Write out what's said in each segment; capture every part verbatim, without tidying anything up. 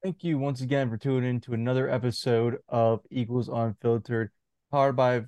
Thank you once again for tuning in to another episode of Eagles Unfiltered, powered by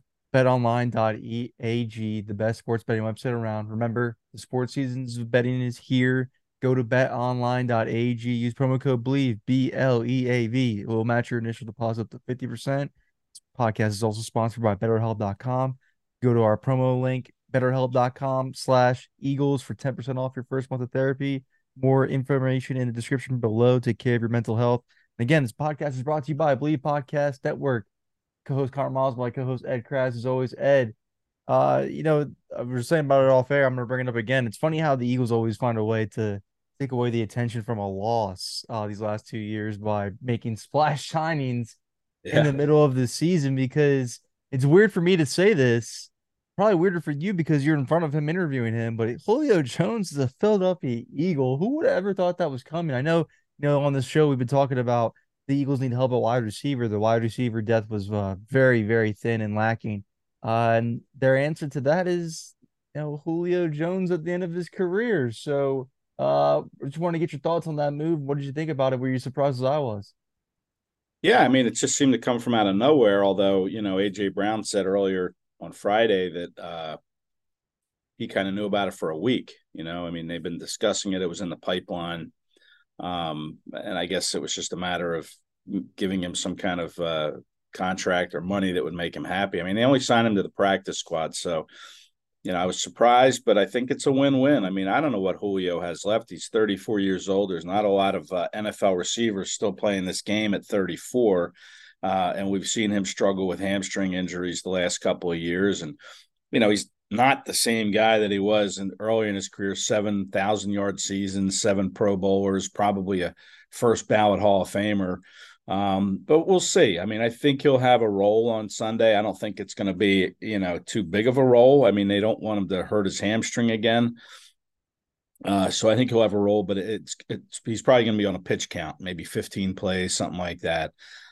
betonline.ag, the best sports betting website around. Remember, the sports seasons of betting is here. Go to betonline.ag, use promo code BLEAV, B L E A V. It will match your initial deposit up to fifty percent. This podcast is also sponsored by betterhelp dot com. Go to our promo link, betterhelp dot com slash Eagles for ten percent off your first month of therapy. More information in the description below. Take care of your mental health. And again, this podcast is brought to you by Believe Podcast Network. Co-host Connor Miles, my co-host Ed Kraz, as always. Ed, uh, you know, I was saying about it off air. I'm gonna bring it up again. It's funny how the Eagles always find a way to take away the attention from a loss uh, these last two years by making splash signings in Yeah. the middle of the season. Because it's weird for me to say this, probably weirder for you because you're in front of him interviewing him. But Julio Jones is a Philadelphia Eagle. Who would have ever thought that was coming? I know, you know, on this show we've been talking about the Eagles need help at wide receiver. The wide receiver depth was uh, very, very thin and lacking. Uh, and their answer to that is, you know, Julio Jones at the end of his career. So, uh, I just want to get your thoughts on that move. What did you think about it? Were you surprised as I was? Yeah. I mean, it just seemed to come from out of nowhere. Although, you know, A J Brown said earlier on Friday that uh, he kind of knew about it for a week. You know, I mean, they've been discussing it. It was in the pipeline. Um, and I guess it was just a matter of giving him some kind of uh, contract or money that would make him happy. I mean, they only signed him to the practice squad. So, you know, I was surprised, but I think it's a win-win. I mean, I don't know what Julio has left. He's thirty-four years old. There's not a lot of uh, N F L receivers still playing this game at thirty-four. Uh, and we've seen him struggle with hamstring injuries the last couple of years. And, you know, he's not the same guy that he was in early in his career, seven thousand yard seasons, seven Pro Bowlers, probably a first ballot Hall of Famer. Um, but we'll see. I mean, I think he'll have a role on Sunday. I don't think it's going to be, you know, too big of a role. I mean, they don't want him to hurt his hamstring again. Uh, so I think he'll have a role, but it's, it's he's probably going to be on a pitch count, maybe fifteen plays, something like that.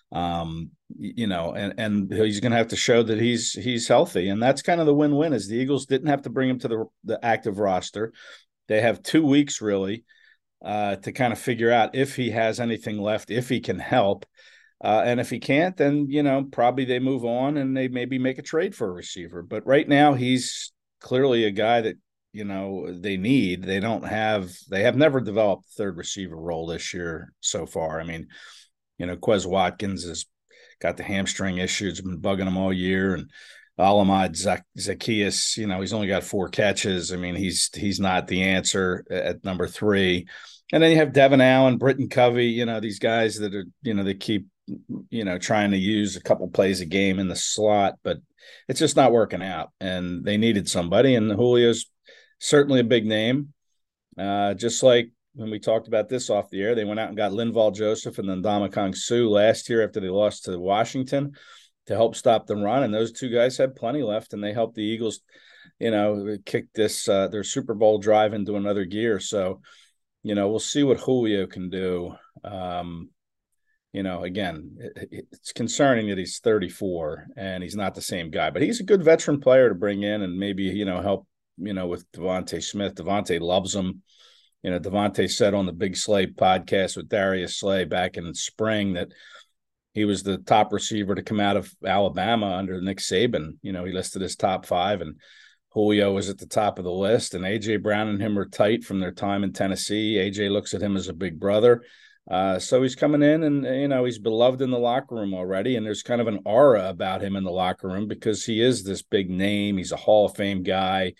Um, you know, and and he's going to have to show that he's he's healthy, and that's kind of the win-win. Is the Eagles didn't have to bring him to the the active roster. They have two weeks really uh, to kind of figure out if he has anything left, if he can help. Uh, and if he can't, then, you know, probably they move on and they maybe make a trade for a receiver. But right now, he's clearly a guy that, you know, they need. They don't have, they have never developed a third receiver role this year so far. I mean, you know, Quez Watkins has got the hamstring issues, been bugging him all year. And Alamod Zaccheaus, you know, he's only got four catches. I mean, he's he's not the answer at number three. And then you have Devin Allen, Britton Covey, you know, these guys that are, you know, they keep, you know, trying to use a couple plays a game in the slot, but it's just not working out. And they needed somebody. And Julio's certainly a big name. Uh, just like when we talked about this off the air, they went out and got Linval Joseph and then Ndamukong Suh last year after they lost to Washington to help stop the run. And those two guys had plenty left, and they helped the Eagles, you know, kick this uh, their Super Bowl drive into another gear. So, you know, we'll see what Julio can do. Um, you know, again, it, it's concerning that he's thirty-four and he's not the same guy, but he's a good veteran player to bring in and maybe, you know, help, you know, with Devontae Smith. Devontae loves him. You know, Devontae said on the Big Slay podcast with Darius Slay back in spring that he was the top receiver to come out of Alabama under Nick Saban. You know, he listed his top five, and Julio was at the top of the list. And A J Brown and him are tight from their time in Tennessee. A J looks at him as a big brother. Uh, so he's coming in, and you know he's beloved in the locker room already. And there's kind of an aura about him in the locker room because he is this big name. He's a Hall of Fame guy.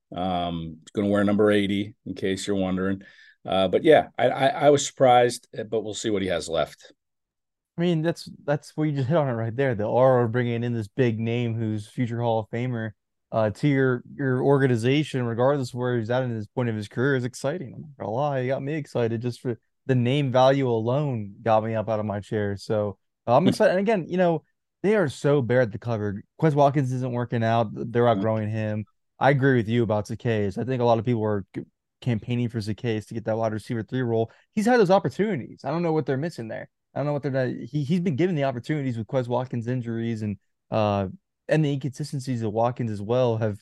Um, he's going to wear number eighty, in case you're wondering. Uh, but yeah, I, I, I was surprised, but we'll see what he has left. I mean, that's that's where you just hit on it right there. The aura of bringing in this big name who's future Hall of Famer uh, to your your organization, regardless of where he's at in this point of his career, is exciting. I'm not gonna lie, it got me excited just for the name value alone got me up out of my chair. So uh, I'm excited. And again, you know, they are so bare at the cover. Quez Watkins isn't working out. They're outgrowing him. I agree with you about Zacchaeus. I think a lot of people are c- campaigning for Zacchaeus to get that wide receiver three role. He's had those opportunities. I don't know what they're missing there. I don't know what they're not. He he's been given the opportunities with Quez Watkins injuries and uh and the inconsistencies of Watkins as well have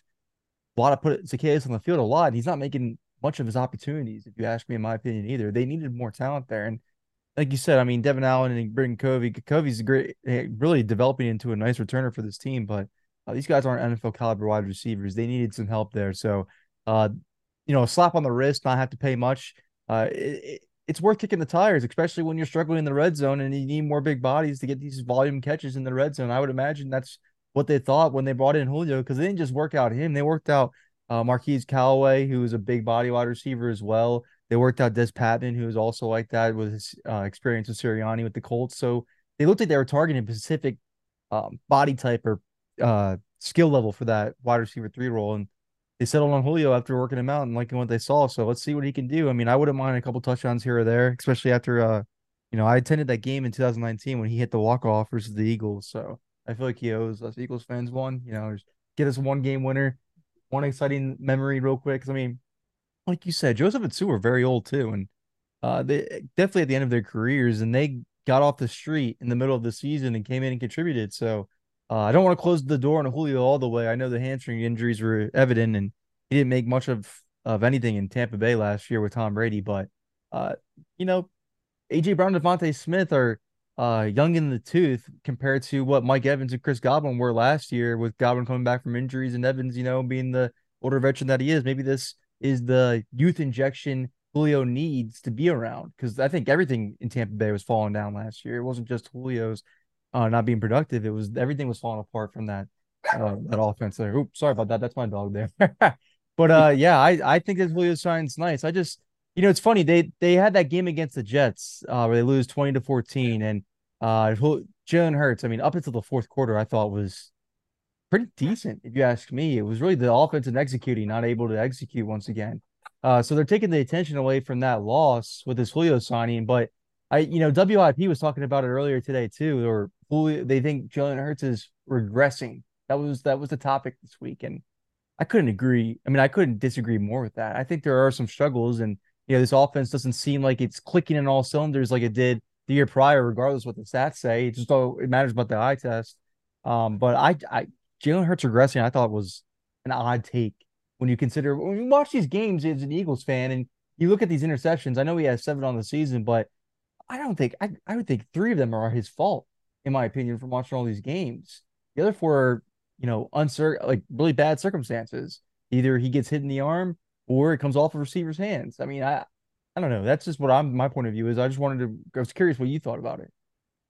a lot of put Zacchaeus on the field a lot. And he's not making much of his opportunities, if you ask me, in my opinion, either. They needed more talent there, and like you said, I mean, Devin Allen and Britton Covey. Covey's great, eh, really developing into a nice returner for this team, but uh, these guys aren't N F L caliber wide receivers. They needed some help there. So, uh, you know, a slap on the wrist, not have to pay much. Uh, it, it, it's worth kicking the tires, especially when you're struggling in the red zone and you need more big bodies to get these volume catches in the red zone. I would imagine that's what they thought when they brought in Julio, because they didn't just work out him; they worked out uh, Marquise Callaway, who was a big body wide receiver as well. They worked out Des Patman, who was also like that with his uh, experience with Sirianni with the Colts. So they looked like they were targeting a specific um, body type or uh, skill level for that wide receiver three role. And they settled on Julio after working him out and liking what they saw. So let's see what he can do. I mean, I wouldn't mind a couple touchdowns here or there, especially after, uh, you know, I attended that game in two thousand nineteen when he hit the walk off versus the Eagles. So I feel like he owes us Eagles fans one. You know, just get us one game winner, one exciting memory real quick. Because I mean, like you said, Joseph and Sue are very old too, and uh, they definitely at the end of their careers, and they got off the street in the middle of the season and came in and contributed. So uh, I don't want to close the door on Julio all the way. I know the hamstring injuries were evident, and he didn't make much of of anything in Tampa Bay last year with Tom Brady. But uh, you know, A J Brown and Devontae Smith are uh, young in the tooth compared to what Mike Evans and Chris Godwin were last year, with Godwin coming back from injuries and Evans, you know, being the older veteran that he is. Maybe this is the youth injection Julio needs to be around, because I think everything in Tampa Bay was falling down last year. It wasn't just Julio's uh, not being productive; it was everything was falling apart from that uh, that offense there. Oops, sorry about that. That's my dog there. But uh, yeah, I I think that Julio sign's nice. I just you know it's funny they they had that game against the Jets uh, where they lose twenty to fourteen, and uh, Jalen Hurts. I mean, up until the fourth quarter, I thought was pretty decent, if you ask me. It was really the offense and executing, not able to execute once again. Uh, so they're taking the attention away from that loss with this Julio signing. But I, you know, W I P was talking about it earlier today too, or Julio, they think Jalen Hurts is regressing. That was that was the topic this week, and I couldn't agree. I mean, I couldn't disagree more with that. I think there are some struggles, and you know, this offense doesn't seem like it's clicking in all cylinders like it did the year prior, regardless what the stats say. It just all it matters about the eye test. Um, but I, I Jalen Hurts regressing, I thought was an odd take when you consider when you watch these games as an Eagles fan and you look at these interceptions. I know he has seven on the season, but I don't think I, I would think three of them are his fault, in my opinion, from watching all these games. The other four are, you know, uncer like really bad circumstances. Either he gets hit in the arm or it comes off a receiver's hands. I mean, I I don't know. That's just what I'm my point of view is. I just wanted to I was curious what you thought about it.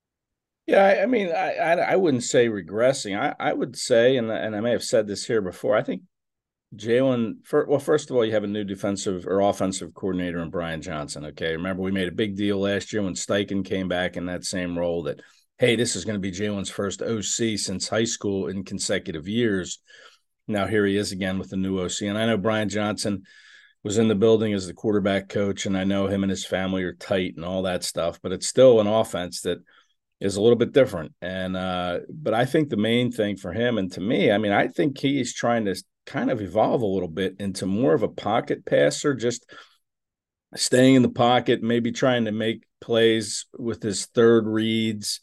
Yeah, I, I mean, I, I I wouldn't say regressing. I I would say, and and I may have said this here before. I think Jalen, for, well, first of all, you have a new defensive or offensive coordinator in Brian Johnson. Okay. Remember, we made a big deal last year when Steichen came back in that same role that, hey, this is going to be Jalen's first O C since high school in consecutive years. Now, here he is again with the new O C. And I know Brian Johnson was in the building as the quarterback coach, and I know him and his family are tight and all that stuff, but it's still an offense that is a little bit different. And, uh, but I think the main thing for him and to me, I mean, I think he's trying to kind of evolve a little bit into more of a pocket passer, just staying in the pocket, maybe trying to make plays with his third reads,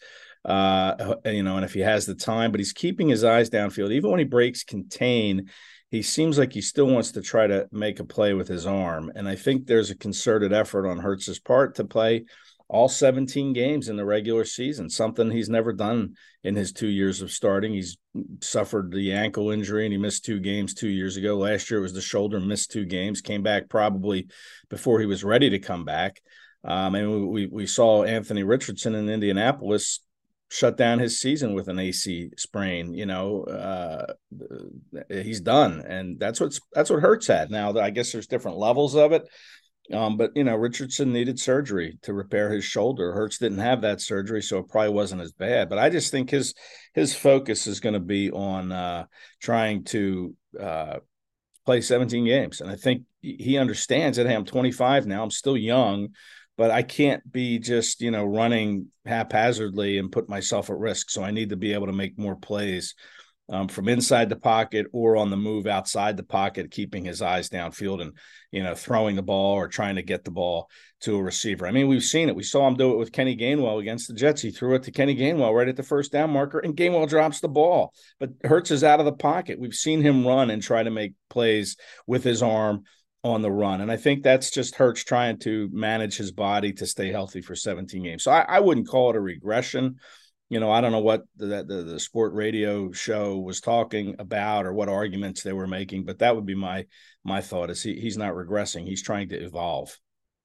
uh, you know, and if he has the time, but he's keeping his eyes downfield. Even when he breaks contain, he seems like he still wants to try to make a play with his arm. And I think there's a concerted effort on Hurts's part to play all seventeen games in the regular season, something he's never done in his two years of starting. He's suffered the ankle injury and he missed two games two years ago. Last year it was the shoulder, missed two games, came back probably before he was ready to come back. Um, and we, we saw Anthony Richardson in Indianapolis shut down his season with an A C sprain. You know, uh, he's done. And that's what's, that's what Hurts had. Now, I guess there's different levels of it. Um, but, you know, Richardson needed surgery to repair his shoulder. Hurts didn't have that surgery, so it probably wasn't as bad. But I just think his his focus is going to be on uh, trying to uh, play seventeen games. And I think he understands that, hey, I'm twenty-five now. I'm still young, but I can't be just, you know, running haphazardly and put myself at risk. So I need to be able to make more plays Um, from inside the pocket or on the move outside the pocket, keeping his eyes downfield and, you know, throwing the ball or trying to get the ball to a receiver. I mean, we've seen it. We saw him do it with Kenny Gainwell against the Jets. He threw it to Kenny Gainwell right at the first down marker, and Gainwell drops the ball. But Hurts is out of the pocket. We've seen him run and try to make plays with his arm on the run. And I think that's just Hurts trying to manage his body to stay healthy for seventeen games. So I, I wouldn't call it a regression. You know, I don't know what the, the the sport radio show was talking about or what arguments they were making, but that would be my my thought is he, he's not regressing. He's trying to evolve.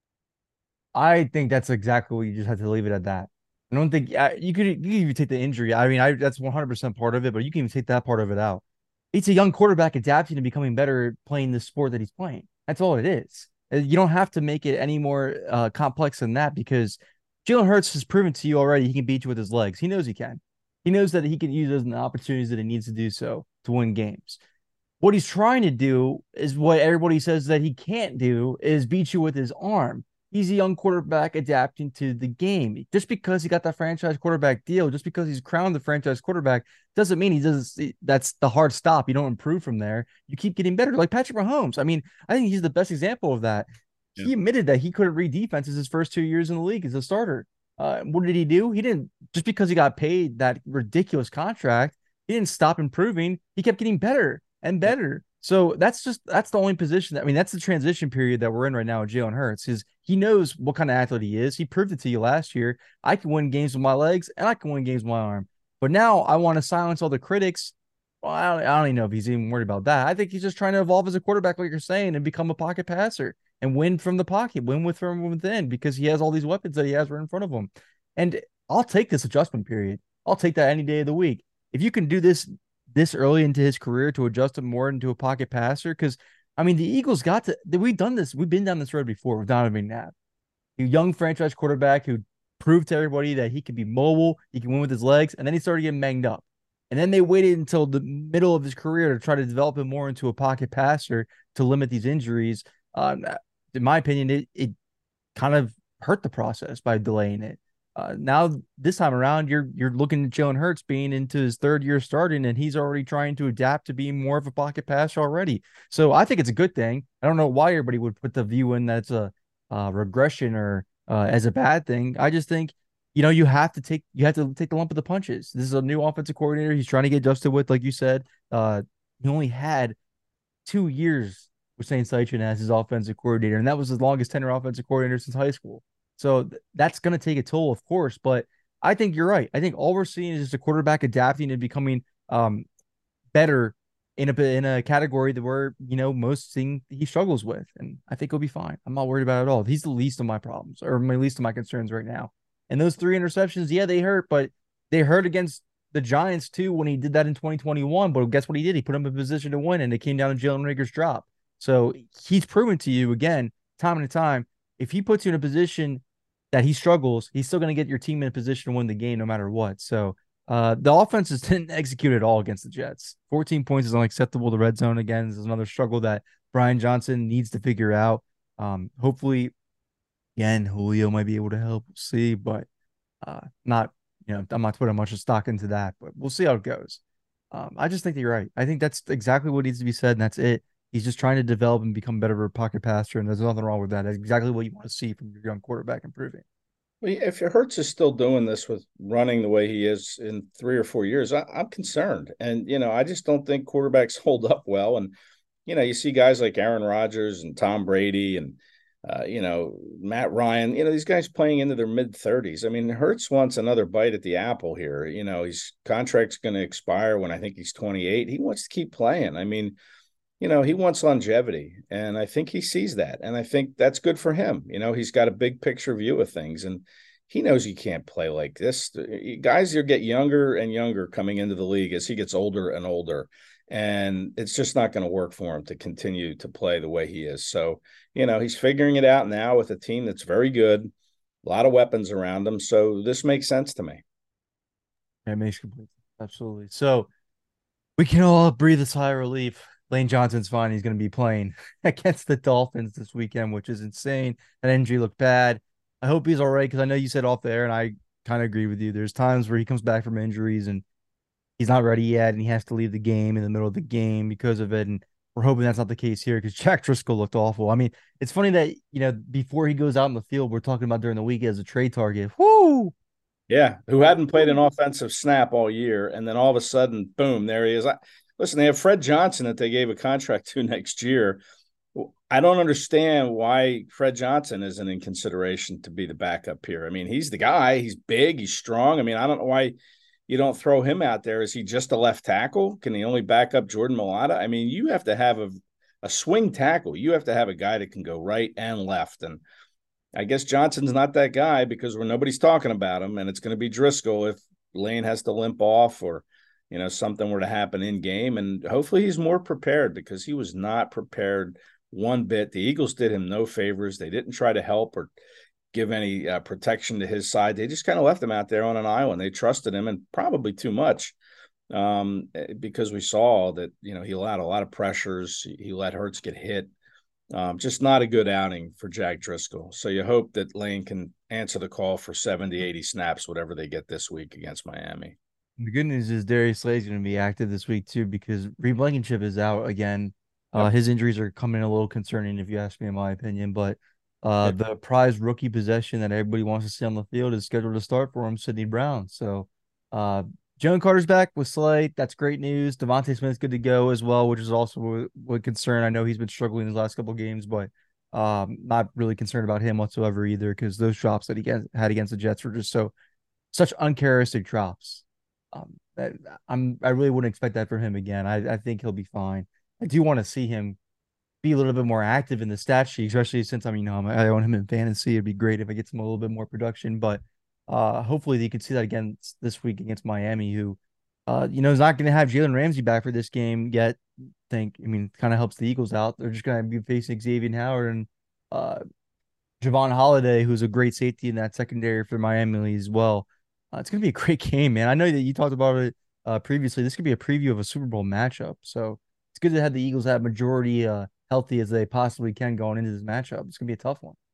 I think that's exactly what you just have to leave it at that. I don't think uh, you could you could even take the injury. I mean, I that's one hundred percent part of it, but you can even take that part of it out. It's a young quarterback adapting and becoming better playing the sport that he's playing. That's all it is. Uh, You don't have to make it any more uh, complex than that because Jalen Hurts has proven to you already he can beat you with his legs. He knows he can. He knows that he can use those opportunities that he needs to do so to win games. What he's trying to do is what everybody says that he can't do is beat you with his arm. He's a young quarterback adapting to the game. Just because he got that franchise quarterback deal, just because he's crowned the franchise quarterback, doesn't mean he does. That's the hard stop. You don't improve from there. You keep getting better, like Patrick Mahomes. I mean, I think he's the best example of that. Yeah. He admitted that he couldn't read defenses his first two years in the league as a starter. Uh, what did he do? He didn't just because he got paid that ridiculous contract. He didn't stop improving. He kept getting better and better. So that's just that's the only position that I mean, that's the transition period that we're in right now with Jalen Hurts, is he knows what kind of athlete he is. He proved it to you last year. I can win games with my legs and I can win games with my arm. But now I want to silence all the critics. Well, I don't, I don't even know if he's even worried about that. I think he's just trying to evolve as a quarterback, like you're saying, and become a pocket passer and win from the pocket, win with from within, because he has all these weapons that he has right in front of him. And I'll take this adjustment period. I'll take that any day of the week. If you can do this this early into his career to adjust him more into a pocket passer. Because I mean, the Eagles got to we've done this, we've been down this road before with Donovan McNabb, a young franchise quarterback who proved to everybody that he could be mobile, he can win with his legs, and then he started getting banged up. And then they waited until the middle of his career to try to develop him more into a pocket passer to limit these injuries. Um, in my opinion, it, it kind of hurt the process by delaying it. Uh, now this time around, you're you're looking at Jalen Hurts being into his third year starting, and he's already trying to adapt to being more of a pocket passer already. So I think it's a good thing. I don't know why everybody would put the view in that's a uh, regression or uh, as a bad thing. I just think you know you have to take you have to take the lump of the punches. This is a new offensive coordinator. He's trying to get adjusted with, like you said. Uh, he only had two years with Saint Seichen as his offensive coordinator, and that was the longest tenure offensive coordinator since high school. So th- that's going to take a toll, of course. But I think you're right. I think all we're seeing is just a quarterback adapting and becoming um, better in a in a category that we're you know most seeing he struggles with, and I think he'll be fine. I'm not worried about it at all. He's the least of my problems or my least of my concerns right now. And those three interceptions, yeah, they hurt, but they hurt against the Giants too when he did that in twenty twenty-one. But guess what he did? He put him in a position to win, and it came down to Jalen Rager's drop. So he's proven to you again, time and time, if he puts you in a position that he struggles, he's still going to get your team in a position to win the game no matter what. So uh, the offenses didn't execute at all against the Jets. fourteen points is unacceptable. The red zone, again, is another struggle that Brian Johnson needs to figure out. Um, hopefully, again, Julio might be able to help. We'll see, but uh, not, you know, I'm not putting much of stock into that, but we'll see how it goes. Um, I just think that you're right. I think that's exactly what needs to be said, and that's it. He's just trying to develop and become better of a pocket passer, and there's nothing wrong with that. That's exactly what you want to see from your young quarterback improving. Well, if Hurts is still doing this with running the way he is in three or four years, I, I'm concerned. And, you know, I just don't think quarterbacks hold up well. And, you know, you see guys like Aaron Rodgers and Tom Brady and, uh, you know, Matt Ryan, you know, these guys playing into their mid thirties. I mean, Hurts wants another bite at the apple here. You know, his contract's going to expire when I think he's twenty-eight. He wants to keep playing. I mean, you know, he wants longevity, and I think he sees that. And I think that's good for him. You know, he's got a big picture view of things, and he knows he can't play like this. Guys will get younger and younger coming into the league as he gets older and older. And it's just not going to work for him to continue to play the way he is. So, you know, he's figuring it out now with a team that's very good, a lot of weapons around him. So this makes sense to me. It makes complete sense. Absolutely. So we can all breathe a sigh of relief. Lane Johnson's fine. He's going to be playing against the Dolphins this weekend, which is insane. That injury looked bad. I hope he's all right, because I know you said off the air, and I kind of agree with you. There's times where he comes back from injuries and he's not ready yet, and he has to leave the game in the middle of the game because of it. And we're hoping that's not the case here, because Jack Driscoll looked awful. I mean, it's funny that, you know, before he goes out in the field, we're talking about during the week as a trade target. Whoo! Yeah, who hadn't played an offensive snap all year, and then all of a sudden, boom, there he is. I, listen, they have Fred Johnson that they gave a contract to next year. I don't understand why Fred Johnson isn't in consideration to be the backup here. I mean, he's the guy. He's big. He's strong. I mean, I don't know why you don't throw him out there. Is he just a left tackle? Can he only back up Jordan Mailata? I mean, you have to have a, a swing tackle. You have to have a guy that can go right and left. And I guess Johnson's not that guy because we're nobody's talking about him, and it's going to be Driscoll if Lane has to limp off or, you know, something were to happen in game. And hopefully he's more prepared because he was not prepared one bit. The Eagles did him no favors. They didn't try to help or give any uh, protection to his side. They just kind of left him out there on an island. They trusted him, and probably too much um, because we saw that, you know, he allowed a lot of pressures. He let Hurts get hit. Um, just not a good outing for Jack Driscoll. So you hope that Lane can answer the call for seventy, eighty snaps, whatever they get this week against Miami. The good news is Darius Slay is going to be active this week too because Reed Blankenship is out again. Uh, Yep. his injuries are coming a little concerning, if you ask me, in my opinion. But uh, Yep. the prized rookie possession that everybody wants to see on the field is scheduled to start for him, Sidney Brown. So, uh, Jalen Carter's back with Slay. That's great news. Devontae Smith's good to go as well, which is also a, a concern. I know he's been struggling his last couple of games, but um, not really concerned about him whatsoever either because those drops that he get, had against the Jets were just so such uncharacteristic drops. Um, I, I'm I really wouldn't expect that from him again. I, I think he'll be fine. I do want to see him be a little bit more active in the stat sheet, especially since I mean, you know, I own him in fantasy. It'd be great if I get some a little bit more production, but uh, hopefully you can see that again this week against Miami, who, uh, you know, is not going to have Jalen Ramsey back for this game yet. Think, I mean, kind of helps the Eagles out. They're just going to be facing Xavier Howard and uh, Javon Holiday, who's a great safety in that secondary for Miami as well. Uh, it's going to be a great game, man. I know that you talked about it uh, previously. This could be a preview of a Super Bowl matchup, so it's good to have the Eagles have majority uh, healthy as they possibly can going into this matchup. It's going to be a tough one.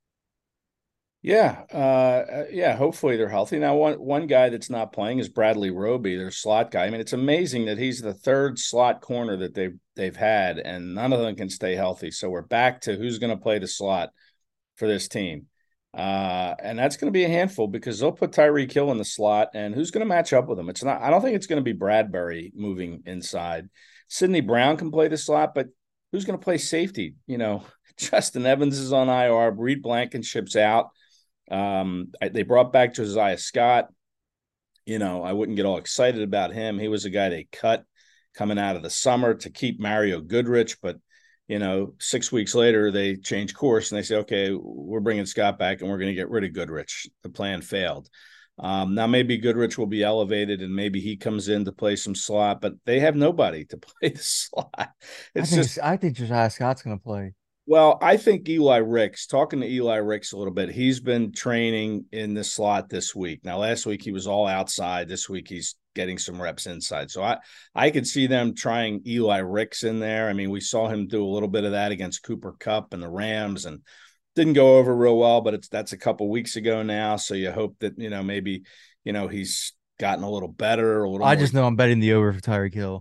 Yeah, uh, yeah. Hopefully they're healthy. Now, one one guy that's not playing is Bradley Roby, their slot guy. I mean, it's amazing that he's the third slot corner that they've they've had, and none of them can stay healthy. So we're back to who's going to play the slot for this team, uh, and that's going to be a handful because they'll put Tyreek Hill in the slot, and who's going to match up with him? It's not. I don't think it's going to be Bradbury moving inside. Sidney Brown can play the slot, but who's going to play safety? You know, Justin Evans is on I R. Reed Blankenship's out. Um, I, they brought back Josiah Scott. You know, I wouldn't get all excited about him. He was a guy they cut coming out of the summer to keep Mario Goodrich, but you know, six weeks later they change course and they say, okay, we're bringing Scott back and we're going to get rid of Goodrich. The plan failed. Um, now maybe Goodrich will be elevated and maybe he comes in to play some slot, but they have nobody to play the slot. It's I think just I think Josiah Scott's going to play. Well, I think Eli Ricks, talking to Eli Ricks a little bit, he's been training in the slot this week. Now, last week he was all outside. This week he's getting some reps inside. So I, I could see them trying Eli Ricks in there. I mean, we saw him do a little bit of that against Cooper Kupp and the Rams and didn't go over real well, but it's that's a couple weeks ago now. So you hope that, you know, maybe, you know, he's gotten a little better, a little I more. just know I'm betting the over for Tyreek Hill.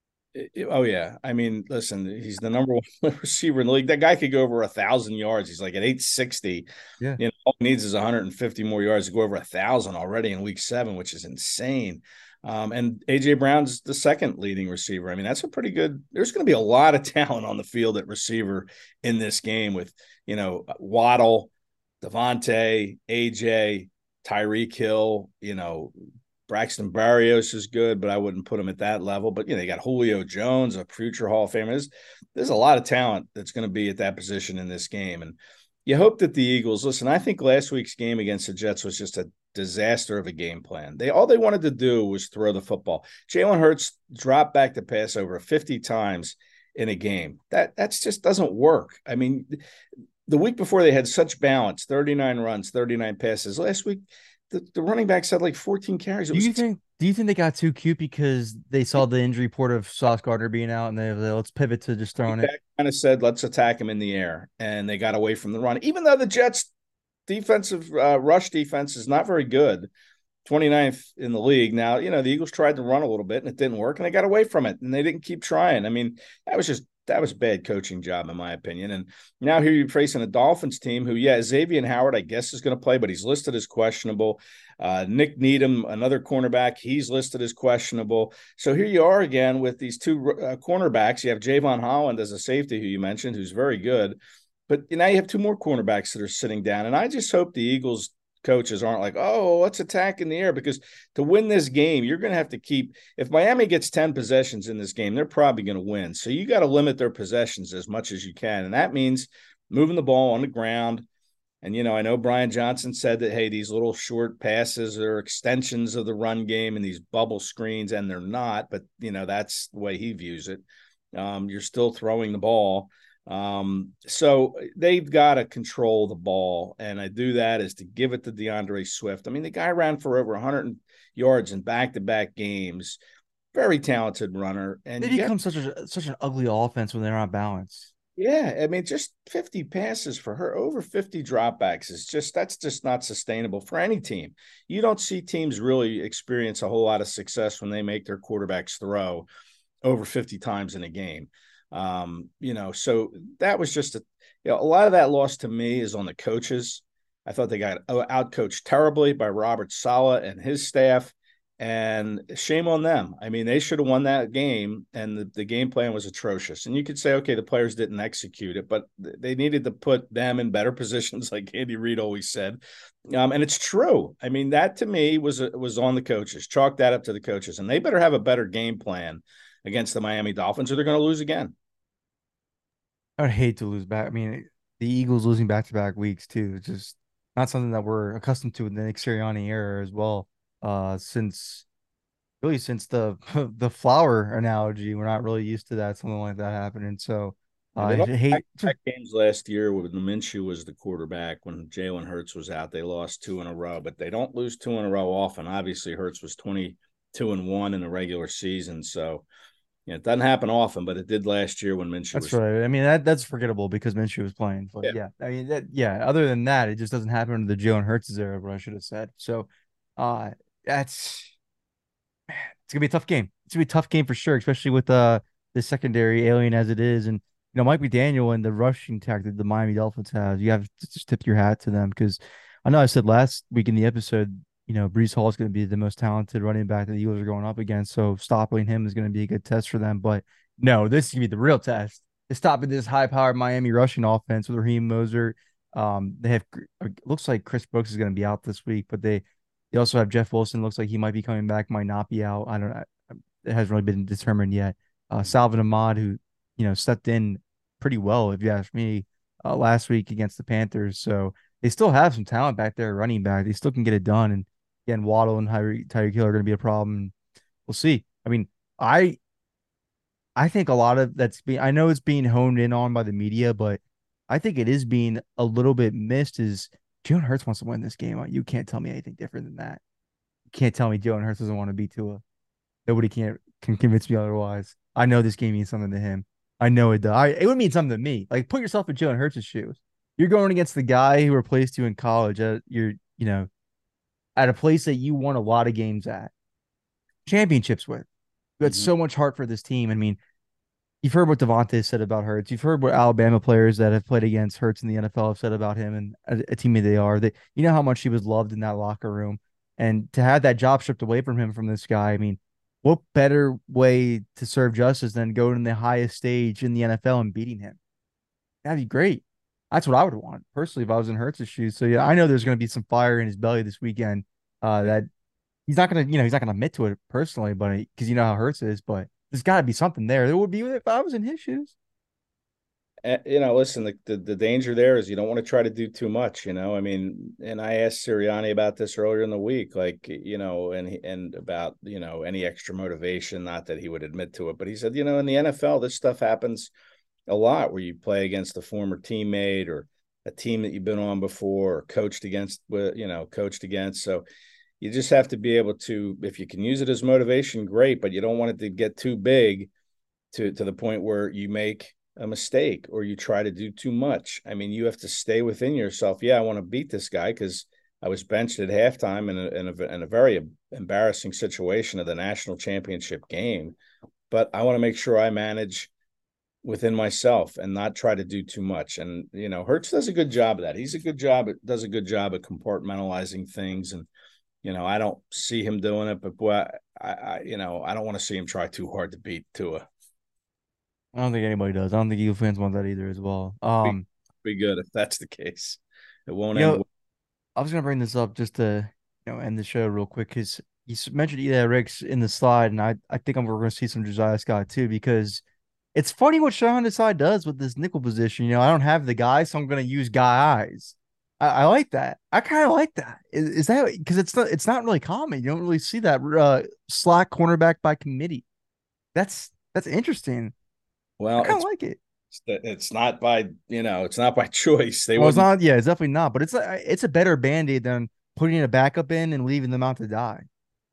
Oh yeah, I mean, listen, he's the number one receiver in the league. That guy could go over a thousand yards. He's like at eight sixty. Yeah, You know, all he needs is one hundred fifty more yards to go over a thousand already in week seven, which is insane. Um, and A J Brown's the second leading receiver. I mean, that's a pretty good. There's going to be a lot of talent on the field at receiver in this game with, you know, Waddle, Devontae, A J, Tyreek Hill, you know. Braxton Barrios is good, but I wouldn't put him at that level. But, you know, they got Julio Jones, a future Hall of Famer. There's, there's a lot of talent that's going to be at that position in this game. And you hope that the Eagles, listen, I think last week's game against the Jets was just a disaster of a game plan. They All they wanted to do was throw the football. Jalen Hurts dropped back to pass over fifty times in a game. That that's just doesn't work. I mean, the week before they had such balance, thirty-nine runs, thirty-nine passes. Last week, The, the running backs had like fourteen carries. It do was you think? Do you think they got too cute because they saw the injury report of Sauce Gardner being out and they, they let's pivot to just throwing it? kind of said, let's attack him in the air. And they got away from the run. Even though the Jets defensive uh, rush defense is not very good, twenty-ninth in the league. Now, you know, the Eagles tried to run a little bit and it didn't work and they got away from it and they didn't keep trying. I mean, that was just that was a bad coaching job, in my opinion. And now here you're facing a Dolphins team who, yeah, Xavier Howard, I guess, is going to play, but he's listed as questionable. Uh, Nick Needham, another cornerback, he's listed as questionable. So here you are again with these two uh, cornerbacks. You have Javon Holland as a safety, who you mentioned, who's very good. But now you have two more cornerbacks that are sitting down. And I just hope the Eagles coaches aren't like, oh, let's attack in the air, because to win this game, you're going to have to keep, if Miami gets ten possessions in this game, they're probably going to win. So you got to limit their possessions as much as you can. And that means moving the ball on the ground. And, you know, I know Brian Johnson said that, hey, these little short passes are extensions of the run game and these bubble screens, and they're not. But, you know, that's the way he views it. Um, you're still throwing the ball. Um, so they've got to control the ball. And I do that is to give it to DeAndre Swift. I mean, the guy ran for over one hundred yards in back-to-back games. Very talented runner. And They you got, become such a such an ugly offense when they're not balanced. yeah, I mean, just fifty passes for her, over fifty dropbacks is just, that's just not sustainable for any team. You don't see teams really experience a whole lot of success when they make their quarterbacks throw over fifty times in a game. Um, you know, so that was just a, you know, a lot of that loss to me is on the coaches. I thought they got outcoached terribly by Robert Saleh and his staff, and shame on them. I mean, they should have won that game, and the, the game plan was atrocious. And you could say, okay, the players didn't execute it, but they needed to put them in better positions, like Andy Reid always said. Um, and it's true. I mean, that to me was was on the coaches. Chalk that up to the coaches, and they better have a better game plan against the Miami Dolphins, or they're going to lose again. I would hate to lose back. I mean, the Eagles losing back to back weeks too. It's just not something that we're accustomed to in the Nick Sirianni era as well. Uh, since really since the the flower analogy, we're not really used to that something like that happening. So uh, Yeah, they I lost hate. back games last year when Minshew was the quarterback. When Jalen Hurts was out, they lost two in a row, but they don't lose two in a row often. Obviously, Hurts was twenty-two and one in the regular season, so yeah, it doesn't happen often, but it did last year when Minshew That's was. right. I mean that that's forgettable because Minshew was playing. But Yeah, yeah, I mean that. Yeah. Other than that, it just doesn't happen under the Jalen Hurts era. What I should have said. So, uh, that's it's gonna be a tough game. It's gonna be a tough game for sure, especially with uh the secondary alien as it is, and you know Mike McDaniel and the rushing attack that the Miami Dolphins have. You have to just tip your hat to them because I know I said last week in the episode, you know Brees Hall is going to be the most talented running back that the Eagles are going up against, so stopping him is going to be a good test for them. But no, this is gonna be the real test. Is stopping this high-powered Miami rushing offense with Raheem Mostert. Um, they have looks like Chris Brooks is going to be out this week, but they they also have Jeff Wilson. Looks like he might be coming back, might not be out. I don't know. It hasn't really been determined yet. Uh, Salvin Ahmad, who you know stepped in pretty well, if you ask me, uh, last week against the Panthers. So they still have some talent back there, running back. They still can get it done. And again, Waddle and Tyreek Tyreek Hill are going to be a problem. We'll see. I mean, I I think a lot of that's being. I know it's being honed in on by the media, but I think it is being a little bit missed. Is Jalen Hurts wants to win this game? You can't tell me anything different than that. You can't tell me Jalen Hurts doesn't want to beat Tua. Nobody can can convince me otherwise. I know this game means something to him. I know it does. I, it would mean something to me. Like put yourself in Jalen Hurts' shoes. You're going against the guy who replaced you in college. At you're you know at a place that you won a lot of games at, championships with. You had mm-hmm. so much heart for this team. I mean, you've heard what Devontae said about Hurts. You've heard what Alabama players that have played against Hurts in the N F L have said about him and a, a teammate they are. That you know how much he was loved in that locker room, and to have that job stripped away from him from this guy. I mean, what better way to serve justice than going to the highest stage in the N F L and beating him? That'd be great. That's what I would want personally if I was in Hurts' shoes. So yeah, I know there's going to be some fire in his belly this weekend. Uh, that he's not going to, you know, he's not going to admit to it personally, but because you know how Hurts is, but there's got to be something there. There would be if I was in his shoes. You know, listen, the, the, the danger there is you don't want to try to do too much, you know. I mean, and I asked Sirianni about this earlier in the week, like, you know, and and about, you know, any extra motivation, not that he would admit to it, but he said, you know, in the N F L, this stuff happens a lot where you play against a former teammate or a team that you've been on before or coached against, you know, coached against. So you just have to be able to, if you can use it as motivation, great, but you don't want it to get too big to, to the point where you make a mistake or you try to do too much. I mean, you have to stay within yourself. Yeah, I want to beat this guy because I was benched at halftime in a, in a, in a very embarrassing situation of the national championship game, but I want to make sure I manage within myself and not try to do too much. And, you know, Hurts does a good job of that. He's a good job. It does a good job of compartmentalizing things. And, you know, I don't see him doing it, but boy, I, I you know, I don't want to see him try too hard to beat Tua. I don't think anybody does. I don't think Eagle fans want that either as well. Um, Be good if that's the case. It won't You end know, well. I was gonna bring this up just to you know end the show real quick because you s- mentioned Eli Ricks in the slide, and I I think I'm we're gonna see some Josiah Scott too because it's funny what Sean Desai does with this nickel position. You know, I don't have the guy, so I'm gonna use guy eyes. I, I like that. I kind of like that. Is, is that because it's not it's not really common. You don't really see that uh, slack cornerback by committee. That's that's interesting. I Well, kind of it's like it. it's not by you know it's not by choice. They Well, it's wouldn't. not. Yeah, it's definitely not. But it's a it's a better band aid than putting a backup in and leaving them out to die.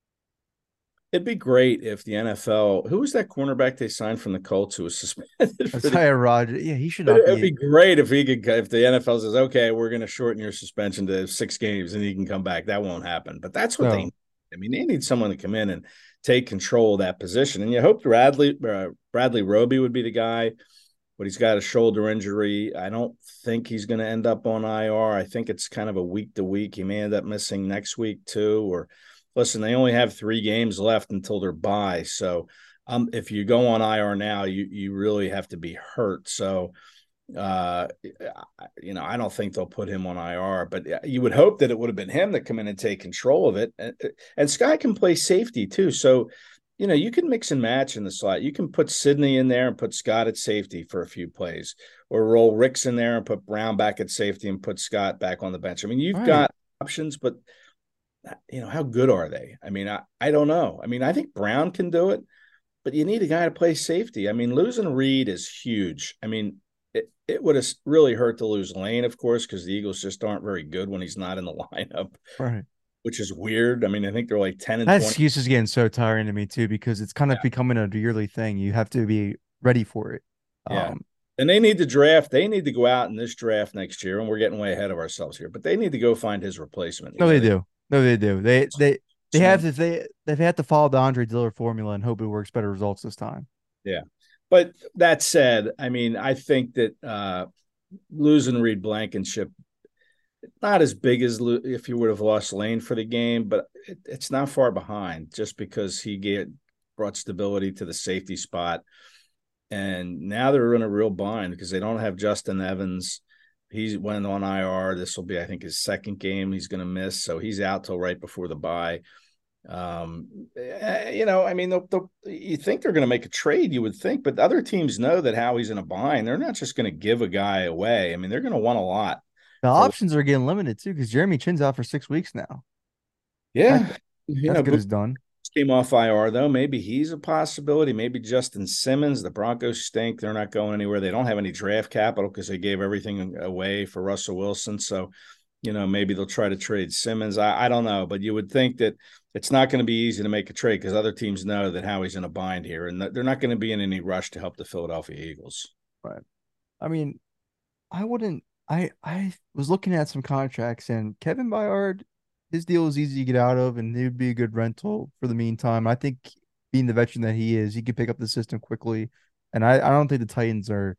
It'd be great if the N F L. Who was that cornerback they signed from the Colts who was suspended for the? Isaiah Roger. Yeah, he should But not it'd be. be great if he could. If the N F L says, "Okay, we're going to shorten your suspension to six games, and he can come back." That won't happen. But that's what they. No, Need. I mean, they need someone to come in and take control of that position. And you hope Bradley uh, Bradley Roby would be the guy, but he's got a shoulder injury. I don't think he's going to end up on I R. I think it's kind of a week to week. He may end up missing next week too. Or listen, they only have three games left until their bye. So um, if you go on I R now, you you really have to be hurt. So uh, you know, I don't think they'll put him on I R, but you would hope that it would have been him that come in and take control of it. And, and Sky can play safety too. So, you know, you can mix and match in the slot. You can put Sidney in there and put Scott at safety for a few plays, or roll Ricks in there and put Brown back at safety and put Scott back on the bench. I mean, you've right. got options, but you know, how good are they? I mean, I, I don't know. I mean, I think Brown can do it, but you need a guy to play safety. I mean, losing Reed is huge. I mean, it, it would have really hurt to lose Lane, of course, because the Eagles just aren't very good when he's not in the lineup, Right. which is weird. I mean, I think they're like ten and That twenty. excuse is getting so tiring to me too because it's kind of becoming a yearly thing. You have to be ready for it. Yeah. Um, And they need to draft. They need to go out in this draft next year, and we're getting way ahead of ourselves here. But they need to go find his replacement. You no, they know, do. No, they do. They they they have someone. to they they've had to follow the Andre Diller formula and hope it works better results this time. Yeah. But that said, I mean, I think that uh, losing Reed Blankenship, not as big as lo- if you would have lost Lane for the game, but it, it's not far behind just because he get, brought stability to the safety spot. And now they're in a real bind because they don't have Justin Evans. He went on I R. This will be, I think, his second game he's going to miss. So he's out till right before the bye. Um, eh, you know, I mean, they'll, they'll, you think they're going to make a trade, you would think, but other teams know that Howie's in a bind. They're not just going to give a guy away. I mean, they're going to want a lot The for, options are getting limited too because Jeremy Chin's out for six weeks now. That yeah, you that's know, good Boots as done. came off I R though. Maybe he's a possibility. Maybe Justin Simmons. The Broncos stink. They're not going anywhere. They don't have any draft capital because they gave everything away for Russell Wilson. So, you know, maybe they'll try to trade Simmons. I, I don't know, but you would think that it's not going to be easy to make a trade because other teams know that Howie's in a bind here, and they're not going to be in any rush to help the Philadelphia Eagles. Right. I mean, I wouldn't. I I was looking at some contracts and Kevin Byard, his deal is easy to get out of, and he'd be a good rental for the meantime. I think being the veteran that he is, he could pick up the system quickly. And I, I don't think the Titans are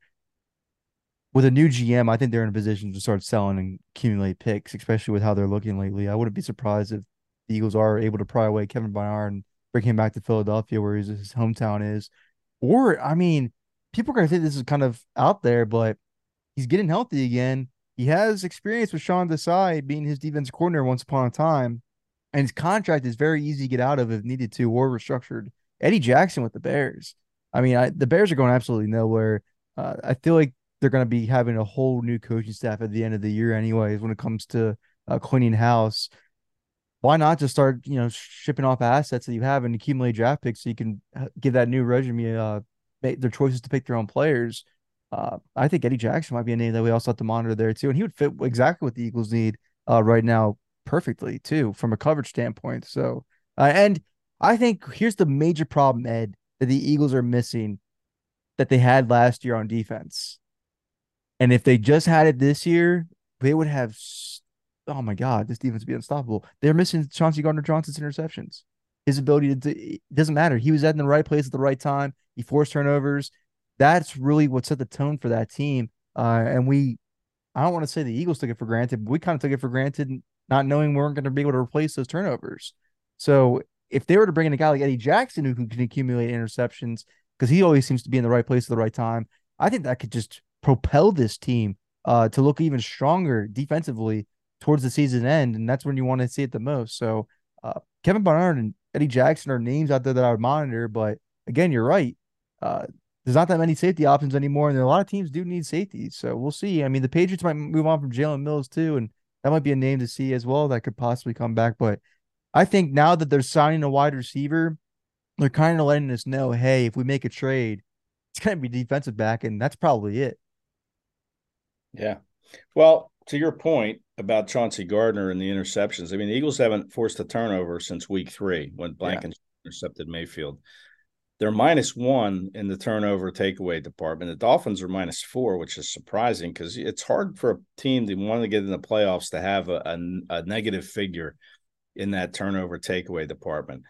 with a new G M. I think they're in a position to start selling and accumulate picks, especially with how they're looking lately. I wouldn't be surprised if the Eagles are able to pry away Kevin Byard and bring him back to Philadelphia, where his, his hometown is. Or, I mean, people are going to think this is kind of out there, but he's getting healthy again. He has experience with Sean Desai being his defense coordinator once upon a time, and his contract is very easy to get out of if needed to or restructured. Eddie Jackson with the Bears. I mean, I, the Bears are going absolutely nowhere. Uh, I feel like they're going to be having a whole new coaching staff at the end of the year, anyways. When it comes to uh, cleaning house, why not just start, you know, shipping off assets that you have and accumulate draft picks so you can uh, give that new regime uh, make their choices to pick their own players. Uh, I think Eddie Jackson might be a name that we also have to monitor there too, and he would fit exactly what the Eagles need uh, right now perfectly too from a coverage standpoint. So, uh, and I think here's the major problem, Ed, that the Eagles are missing that they had last year on defense, and if they just had it this year, they would have. Oh my God, this defense would be unstoppable. They're missing Chauncey Gardner Johnson's interceptions. His ability to, it doesn't matter. He was at in the right place at the right time. He forced turnovers. That's really what set the tone for that team. Uh, and we, I don't want to say the Eagles took it for granted, but we kind of took it for granted, not knowing we weren't going to be able to replace those turnovers. So if they were to bring in a guy like Eddie Jackson who can accumulate interceptions, because he always seems to be in the right place at the right time, I think that could just propel this team uh, to look even stronger defensively towards the season end, and that's when you want to see it the most. So uh, Kevin Bernard and Eddie Jackson are names out there that I would monitor, but again, you're right. Uh, there's not that many safety options anymore, and a lot of teams do need safeties. So we'll see. I mean, the Patriots might move on from Jalen Mills too, and that might be a name to see as well that could possibly come back. But I think now that they're signing a wide receiver, they're kind of letting us know, hey, if we make a trade, it's going to be defensive back, and that's probably it. Yeah. Well, to your point about Chauncey Gardner and the interceptions, I mean, the Eagles haven't forced a turnover since week three when Blankenship yeah. intercepted Mayfield. They're minus one in the turnover takeaway department. The Dolphins are minus four, which is surprising because it's hard for a team to want to get in the playoffs to have a, a, a negative figure in that turnover takeaway department.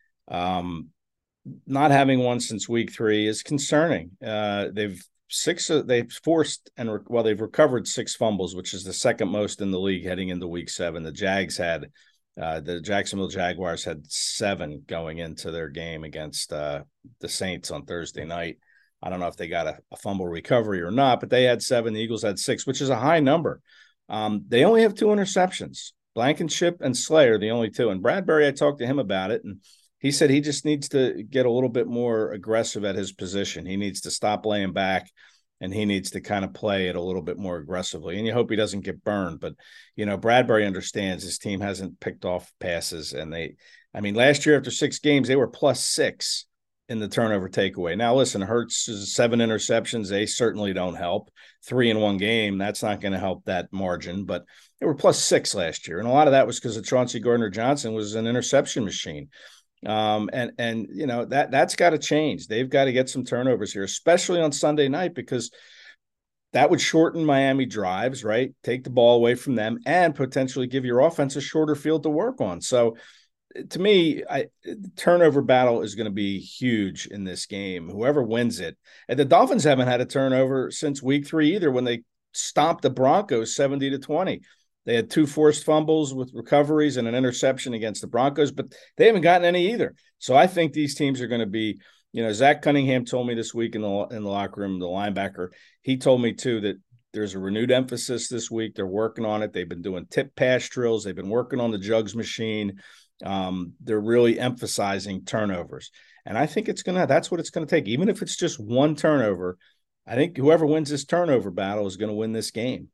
Um, not having one since week three is concerning. Uh, they've six, uh, they've forced and re- well, they've recovered six fumbles, which is the second most in the league heading into week seven. The Jags had Uh, the Jacksonville Jaguars had seven going into their game against uh, the Saints on Thursday night. I don't know if they got a, a fumble recovery or not, but they had seven. The Eagles had six, which is a high number. Um, they only have two interceptions. Blankenship and Slay are the only two. And Bradbury, I talked to him about it, and he said he just needs to get a little bit more aggressive at his position. He needs to stop laying back, and he needs to kind of play it a little bit more aggressively. And you hope he doesn't get burned. But, you know, Bradbury understands his team hasn't picked off passes. And they, I mean, last year after six games, they were plus six in the turnover takeaway. Now, listen, Hurts' seven interceptions, they certainly don't help. Three in one game, that's not going to help that margin. But they were plus six last year. And a lot of that was because of Chauncey Gardner-Johnson was an interception machine. Um, and, and, you know, that, that's got to change. They've got to get some turnovers here, especially on Sunday night, because that would shorten Miami drives, right? Take the ball away from them and potentially give your offense a shorter field to work on. So to me, I, the turnover battle is going to be huge in this game, whoever wins it. And the Dolphins haven't had a turnover since week three either, when they stomped the Broncos seventy to twenty. They had two forced fumbles with recoveries and an interception against the Broncos, but they haven't gotten any either. So I think these teams are going to be, you know, Zach Cunningham told me this week in the in the locker room, the linebacker, he told me too that there's a renewed emphasis this week. They're working on it. They've been doing tip pass drills. They've been working on the jugs machine. Um, they're really emphasizing turnovers. And I think it's going to, that's what it's going to take. Even if it's just one turnover, I think whoever wins this turnover battle is going to win this game.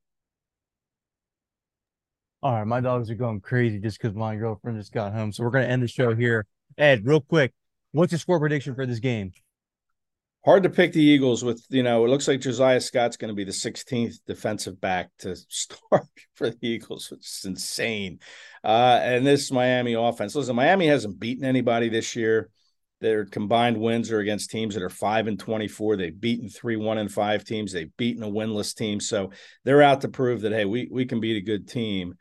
All right, my dogs are going crazy just because my girlfriend just got home. So we're going to end the show here. Ed, real quick, what's your score prediction for this game? Hard to pick the Eagles with, you know, it looks like Josiah Scott's going to be the sixteenth defensive back to start for the Eagles, which is insane. Uh, and this Miami offense, listen, Miami hasn't beaten anybody this year. Their combined wins are against teams that are five and twenty-four. They've beaten three, one and five teams. They've beaten a winless team. So they're out to prove that, hey, we, we can beat a good team.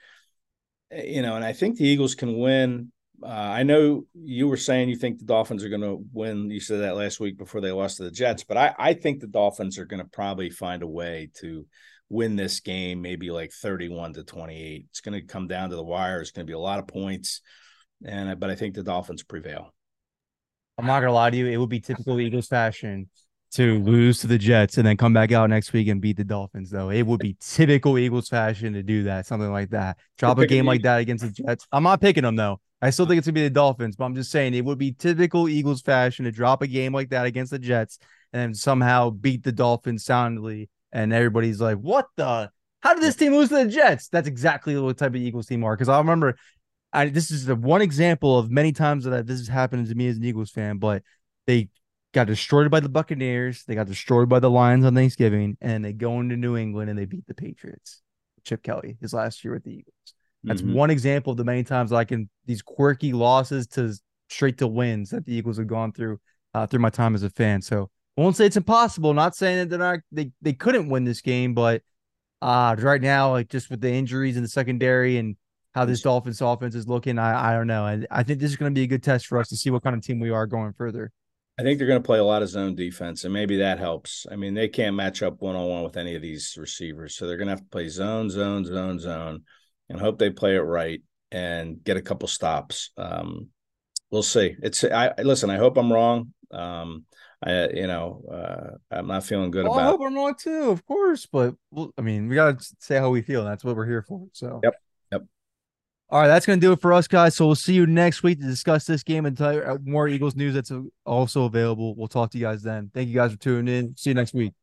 You know, and I think the Eagles can win. Uh, I know you were saying you think the Dolphins are going to win. You said that last week before they lost to the Jets, but I, I think the Dolphins are going to probably find a way to win this game, maybe like thirty-one to twenty-eight. It's going to come down to the wire. It's going to be a lot of points, and but I think the Dolphins prevail. I'm not gonna lie to you, it would be typical Eagles fashion to lose to the Jets and then come back out next week and beat the Dolphins, though. It would be typical Eagles fashion to do that, something like that. Drop a game like that against the Jets. I'm not picking them, though. I still think it's gonna be the Dolphins, but I'm just saying it would be typical Eagles fashion to drop a game like that against the Jets and somehow beat the Dolphins soundly. And everybody's like, what the? How did this team lose to the Jets? That's exactly what type of Eagles team are. Because I remember I, this is the one example of many times that this has happened to me as an Eagles fan, but they got destroyed by the Buccaneers. They got destroyed by the Lions on Thanksgiving, and they go into New England and they beat the Patriots. Chip Kelly, his last year with the Eagles. That's mm-hmm. one example of the many times I can, these quirky losses to straight to wins that the Eagles have gone through uh, through my time as a fan. So I won't say it's impossible. Not saying that they're not, they, they couldn't win this game, but uh, right now, like just with the injuries in the secondary and how this Dolphins offense is looking, I, I don't know. I, I think this is going to be a good test for us to see what kind of team we are going further. I think they're going to play a lot of zone defense, and maybe that helps. I mean, they can't match up one-on-one with any of these receivers, so they're going to have to play zone, zone, zone, zone, and hope they play it right and get a couple stops. Um, we'll see. It's I listen. I hope I'm wrong. Um, I, you know, uh, I'm not feeling good Well, I about. hope I'm wrong too, of course. But well, I mean, we gotta say how we feel. That's what we're here for. So, Yep. Yep. all right, that's gonna do it for us, guys. So we'll see you next week to discuss this game and tell you more Eagles news that's also available. We'll talk to you guys then. Thank you guys for tuning in. See you next week.